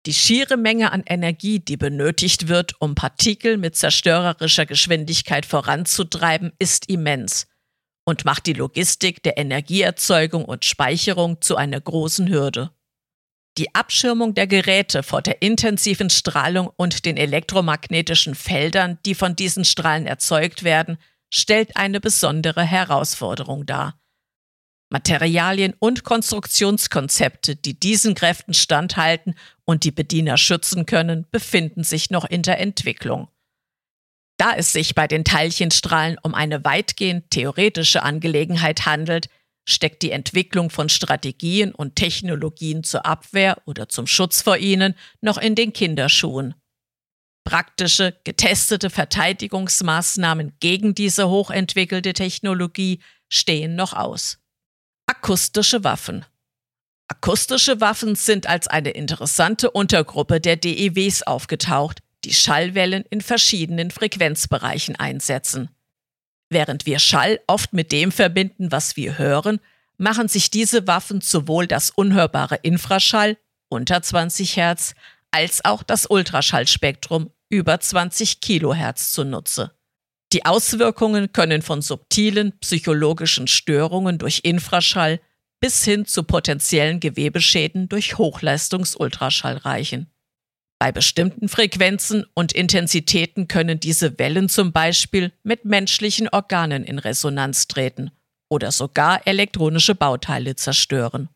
Die schiere Menge an Energie, die benötigt wird, um Partikel mit zerstörerischer Geschwindigkeit voranzutreiben, ist immens und macht die Logistik der Energieerzeugung und Speicherung zu einer großen Hürde. Die Abschirmung der Geräte vor der intensiven Strahlung und den elektromagnetischen Feldern, die von diesen Strahlen erzeugt werden, stellt eine besondere Herausforderung dar. Materialien und Konstruktionskonzepte, die diesen Kräften standhalten und die Bediener schützen können, befinden sich noch in der Entwicklung. Da es sich bei den Teilchenstrahlen um eine weitgehend theoretische Angelegenheit handelt, steckt die Entwicklung von Strategien und Technologien zur Abwehr oder zum Schutz vor ihnen noch in den Kinderschuhen. Praktische, getestete Verteidigungsmaßnahmen gegen diese hochentwickelte Technologie stehen noch aus. Akustische Waffen. Akustische Waffen sind als eine interessante Untergruppe der DEWs aufgetaucht, die Schallwellen in verschiedenen Frequenzbereichen einsetzen. Während wir Schall oft mit dem verbinden, was wir hören, machen sich diese Waffen sowohl das unhörbare Infraschall unter 20 Hertz als auch das Ultraschallspektrum über 20 Kilohertz zunutze. Die Auswirkungen können von subtilen psychologischen Störungen durch Infraschall bis hin zu potenziellen Gewebeschäden durch Hochleistungs-Ultraschall reichen. Bei bestimmten Frequenzen und Intensitäten können diese Wellen zum Beispiel mit menschlichen Organen in Resonanz treten oder sogar elektronische Bauteile zerstören.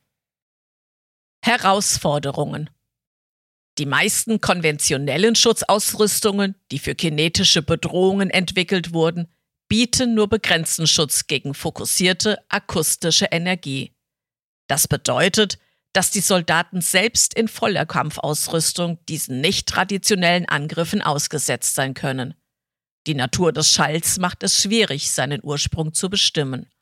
Herausforderungen. Die meisten konventionellen Schutzausrüstungen, die für kinetische Bedrohungen entwickelt wurden, bieten nur begrenzten Schutz gegen fokussierte akustische Energie. Das bedeutet, dass die Soldaten selbst in voller Kampfausrüstung diesen nicht traditionellen Angriffen ausgesetzt sein können. Die Natur des Schalls macht es schwierig, seinen Ursprung zu bestimmen.